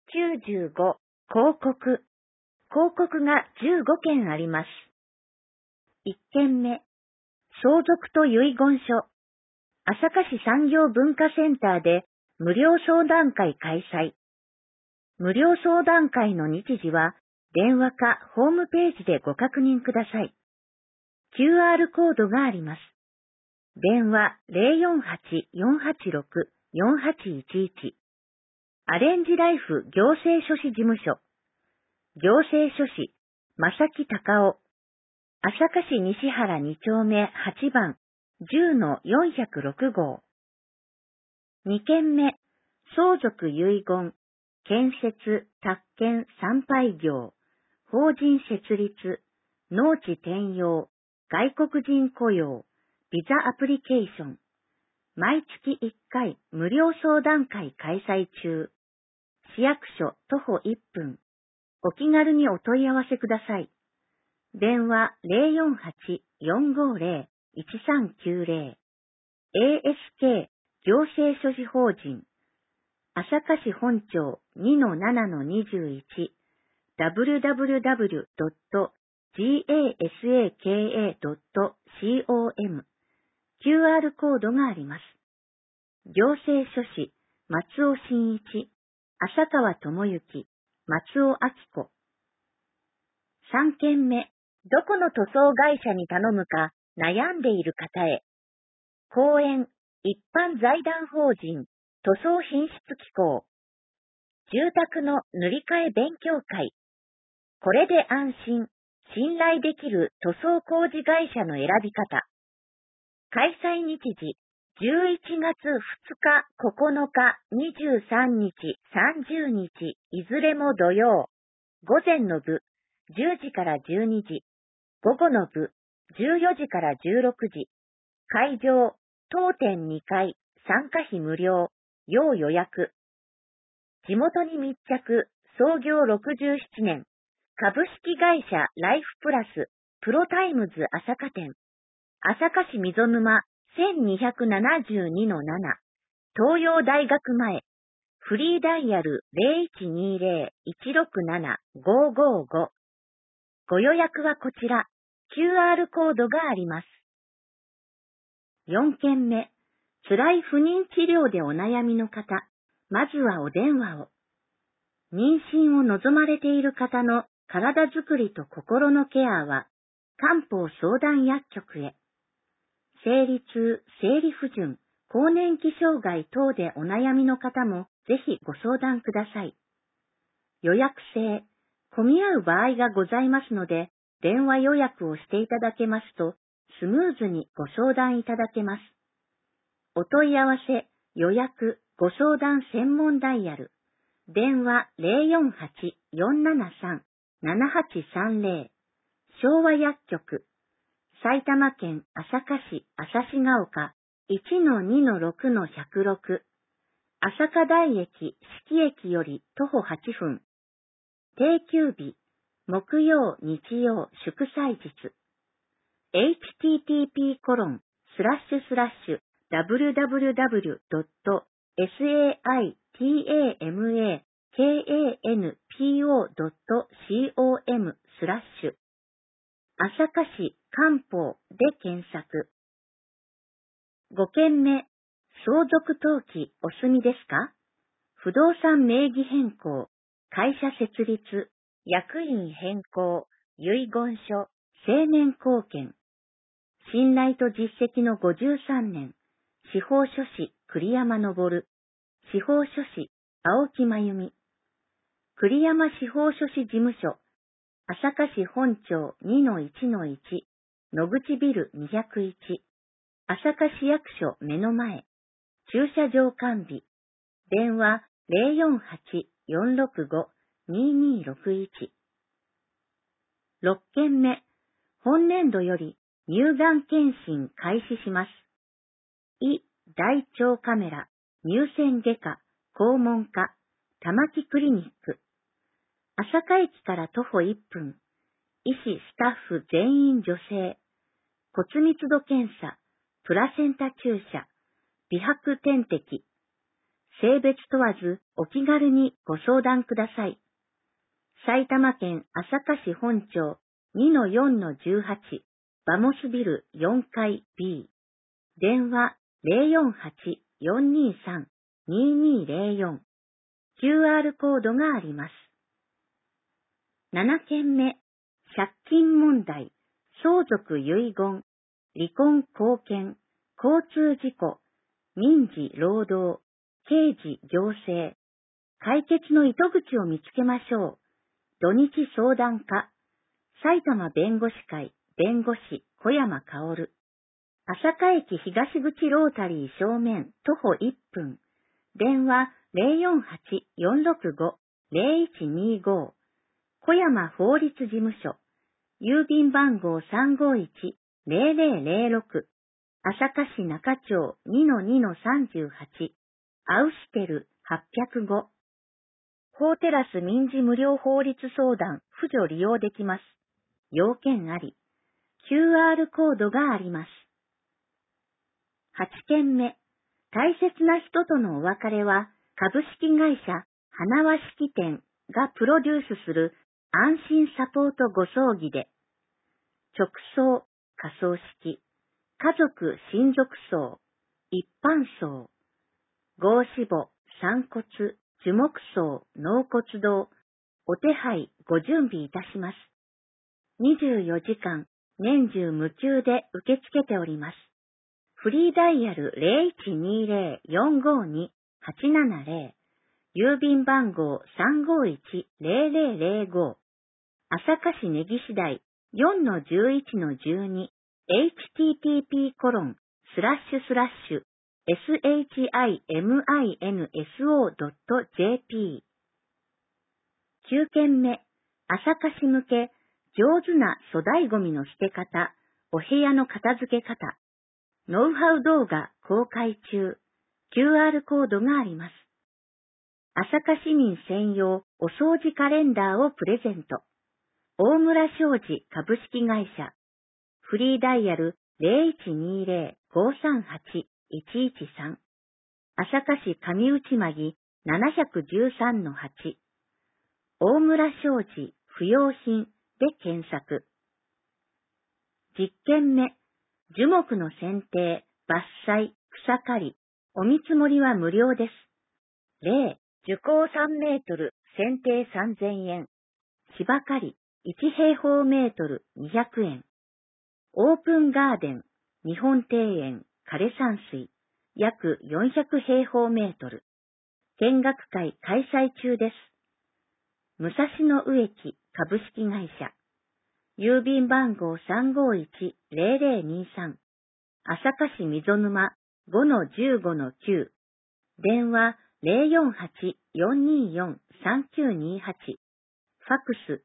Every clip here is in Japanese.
95、広告。広告が15件あります。1件目、相続と遺言書。朝霞市産業文化センターで無料相談会開催。無料相談会の日時は電話かホームページでご確認ください。QR コードがあります。電話048-486-4811。アレンジライフ行政書士事務所。行政書士、正木隆夫。朝霞市西原2丁目8番、10-406号。2件目、相続遺言、建設、宅建、参拝業、法人設立、農地転用、外国人雇用、ビザアプリケーション。毎月1回無料相談会開催中。市役所徒歩1分。お気軽にお問い合わせください。電話048-450-1390。ASK 行政書士法人。朝霞市本町 2-7-21。www.gasaka.com。QR コードがあります。行政書士、松尾真一、浅川智之、松尾明子。3件目、どこの塗装会社に頼むか悩んでいる方へ。公園、一般財団法人、塗装品質機構。住宅の塗り替え勉強会。これで安心、信頼できる塗装工事会社の選び方。開催日時、11月2日、9日、23日、30日、いずれも土曜。午前の部、10時から12時。午後の部、14時から16時。会場、当店2階、参加費無料、要予約。地元に密着、創業67年。株式会社ライフプラス、プロタイムズ朝霞店。朝霞市溝沼 1272-7。東洋大学前。フリーダイヤル 0120-167-555。ご予約はこちら。QR コードがあります。4件目。辛い不妊治療でお悩みの方。まずはお電話を。妊娠を望まれている方の体づくりと心のケアは、漢方相談薬局へ。生理痛、生理不順、更年期障害等でお悩みの方もぜひご相談ください。予約制、混み合う場合がございますので、電話予約をしていただけますと、スムーズにご相談いただけます。お問い合わせ、予約、ご相談専門ダイヤル。電話048-473-7830。昭和薬局。埼玉県朝霞市朝霞ヶ丘 1-2-6-106。朝霞台駅、四季駅より徒歩8分。定休日、木曜、日曜、祝祭日。http://www.saitamakaNPO.com/ 朝霞市漢方で検索。5件目、相続登記お済みですか？不動産名義変更、会社設立、役員変更、遺言書、成年後見。信頼と実績の53年、司法書士栗山昇、司法書士青木真由美。栗山司法書士事務所、朝霞市本町 2-1-1、野口ビル201、朝霞市役所目の前、駐車場完備、電話048-465-2261。6件目、本年度より乳がん検診開始します。胃、大腸カメラ、乳腺外科、肛門科、玉木クリニック。朝霞駅から徒歩1分。医師・スタッフ全員女性。骨密度検査、プラセンタ注射、美白点滴。 性別問わずお気軽にご相談ください。埼玉県朝霞市本町 2-4-18 バモスビル4階 B。電話 048-423-2204。QR コードがあります。7件目、借金問題、相続遺言、離婚後見、交通事故、民事労働、刑事行政、解決の糸口を見つけましょう。土日相談課、埼玉弁護士会弁護士小山薫。朝霞駅東口ロータリー正面徒歩1分。電話 048-465-0125。小山法律事務所。郵便番号 351-0006。朝霞市中町 2-2-38。アウシテル805。法テラス民事無料法律相談、扶助利用できます。要件あり。QR コードがあります。8件目。大切な人とのお別れは、株式会社花輪式典がプロデュースする安心サポートご葬儀で、直葬、火葬式、家族親族葬、一般葬、合死母、散骨、樹木葬、納骨堂、お手配ご準備いたします。24時間、年中無休で受け付けております。フリーダイヤル 0120-452-870、郵便番号 351-0005、朝霞市根岸台 4-11-12-http://shiminso.jp。 9件目、朝霞市向け上手な粗大ゴミの捨て方、お部屋の片付け方、ノウハウ動画公開中、QR コードがあります。朝霞市民専用お掃除カレンダーをプレゼント。大村商事株式会社。フリーダイヤル 0120-538-113。朝霞市上内間 713-8。大村商事不用品で検索。10件目。樹木の剪定、伐採、草刈り、お見積もりは無料です。例、樹高3メートル、剪定3000円。芝刈り、1平方メートル200円。オープンガーデン、日本庭園、枯山水、約400平方メートル。見学会開催中です。武蔵野植木株式会社。郵便番号 351-0023。朝霞市溝沼 5-15-9。電話 048-424-3928。ファクス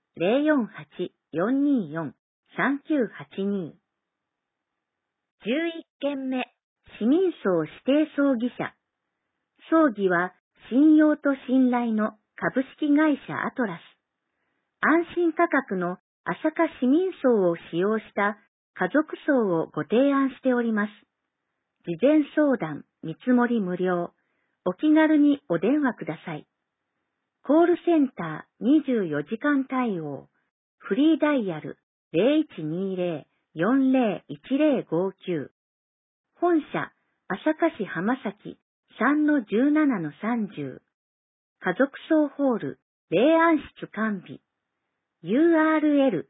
048-424-3982。11件目、市民葬指定葬儀社。葬儀は信用と信頼の株式会社アトラス。安心価格の朝霞市民葬を使用した家族葬をご提案しております。事前相談、見積もり無料。お気軽にお電話ください。コールセンター24時間対応。フリーダイヤル 0120-401059。本社、朝霞市浜崎 3-17-30。家族葬ホール、霊安室完備。URL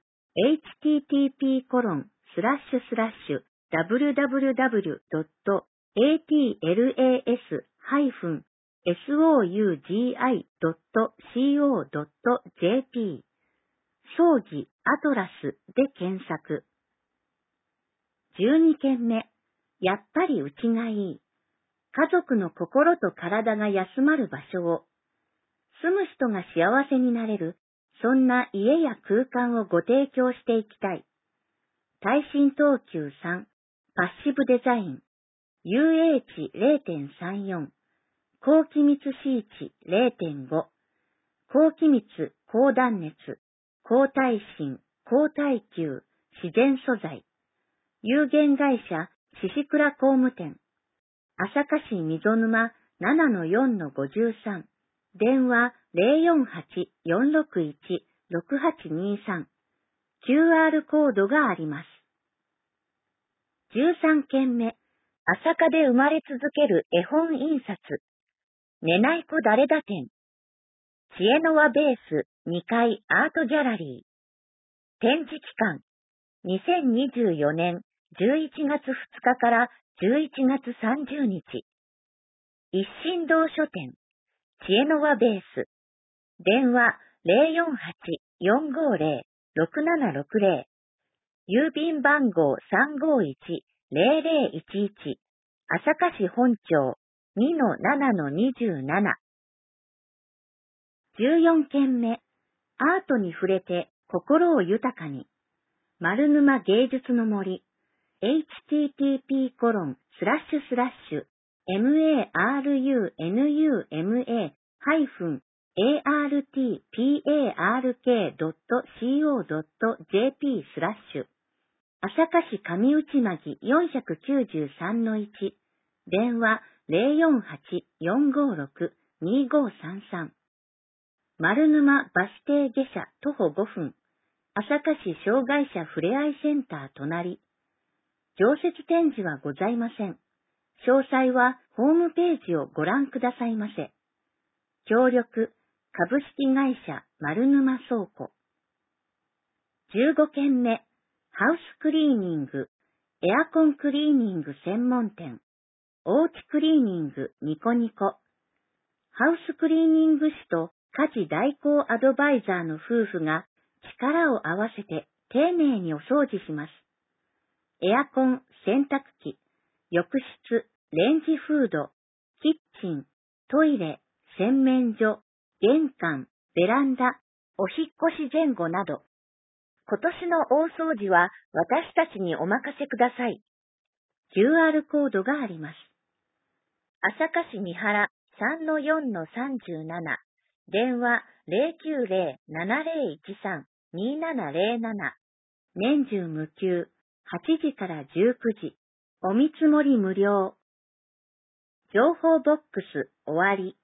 http://www.atlas-sougi.co.jp 葬儀アトラスで検索。12件目、やっぱりうちがいい。家族の心と体が休まる場所を、住む人が幸せになれる、そんな家や空間をご提供していきたい。耐震等級3、パッシブデザイン、UH0.34、高気密シーチ 0.5、高気密、高断熱、高耐震、高耐久、自然素材、有限会社、宍倉工務店、朝霞市溝沼 7-4-53、電話048-461-6823、QR コードがあります。13件目、朝霞で生まれ続ける絵本印刷、ねないこ誰だ展、知恵の輪ベース2階アートギャラリー、展示期間、2024年11月2日から11月30日。一心堂書店、知恵の輪ベース、電話048-450-6760、郵便番号351-0011、朝霞市本町 2-7-27。14件目、アートに触れて心を豊かに、丸沼芸術の森、http://marunuma-artpark.co.jp/ 朝霞市上内巻493-1、電話048-456-2533。丸沼バス停下車徒歩5分、朝霞市障害者ふれあいセンター隣。常設展示はございません。詳細はホームページをご覧くださいませ。協力、株式会社丸沼倉庫。15件目、ハウスクリーニング、エアコンクリーニング専門店、おうちクリーニングニコニコ。ハウスクリーニング士と家事代行アドバイザーの夫婦が力を合わせて丁寧にお掃除します。エアコン、洗濯機、浴室、レンジフード、キッチン、トイレ、洗面所、玄関、ベランダ、お引っ越し前後など、今年の大掃除は私たちにお任せください。QR コードがあります。朝霞市三原 3-4-37、電話090-7013-2707、年中無休、8時から19時、お見積もり無料。情報ボックス終わり。